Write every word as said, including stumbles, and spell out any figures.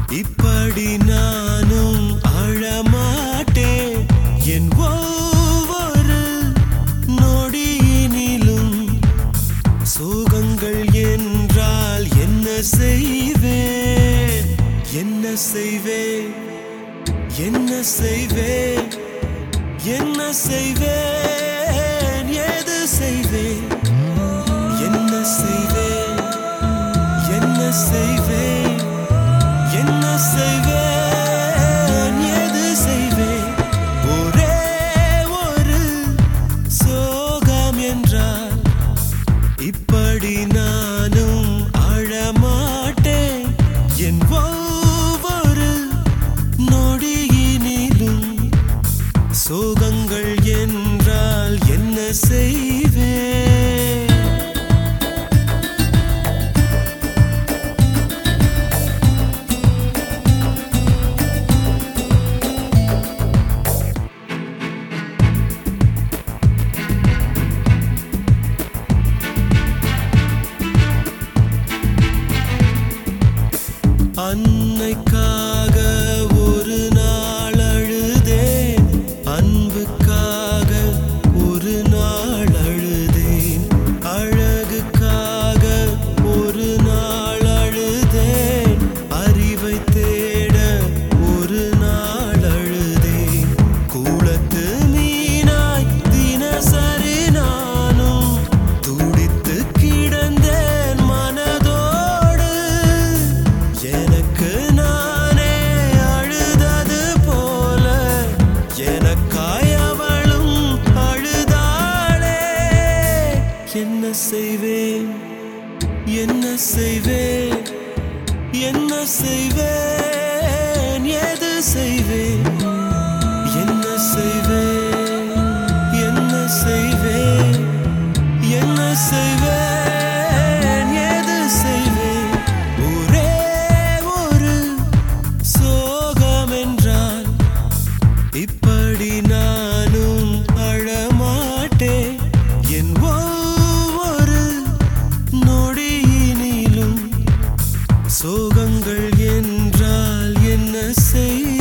இப்படி நானும் அழமாட்டேன் என் ஒவ்வொரு நொடியினிலும் சோகங்கள் என்றால் என்ன செய்வேன் என்ன செய்வேன் என்ன செய்வேன் என்ன செய்வேன் ஏது செய்வேன் என்ன செய்வேன் என்ன செய்வேன் என்ன செய்வேன் ஏது செய்வேன் ஒரே ஒரு சோகம் என்றால் இப்படி நானும் அழமாட்டேன் என் ஒவ்வொரு நொடியினிலும் சோகங்கள் என்றால் என்ன செய்வேன் அன்னைக்காக ஒரு நாள் அழுதேன் அன்புக்காக ஒரு நாள் அழுதேன் அழகுக்காக ஒரு நாள் அழுதேன் அறிவை தேட ஒரு நாள் அழுதேன் கூளத்து மீனாய் தினசரி நானும் துடித்து கிடந்தேன் மனதோடு எனக்கு நானே அழுதது போல எனக்காய் அவளும் அழுதாளே என்ன செய்வேன் என்ன செய்வேன் என்ன செய்வேன் ஏது செய்வேன் என்ன செய்வேன் என்ன செய்வேன் என்ன செய்வேன் ஏது செய்வேன் ஒரே ஒரு சோகம் என்றால் இப்படி நானும் அழமாட்டேன் என் ஒவ்வொரு நொடியினிலும் சோகங்கள் என்றால் என்ன செய்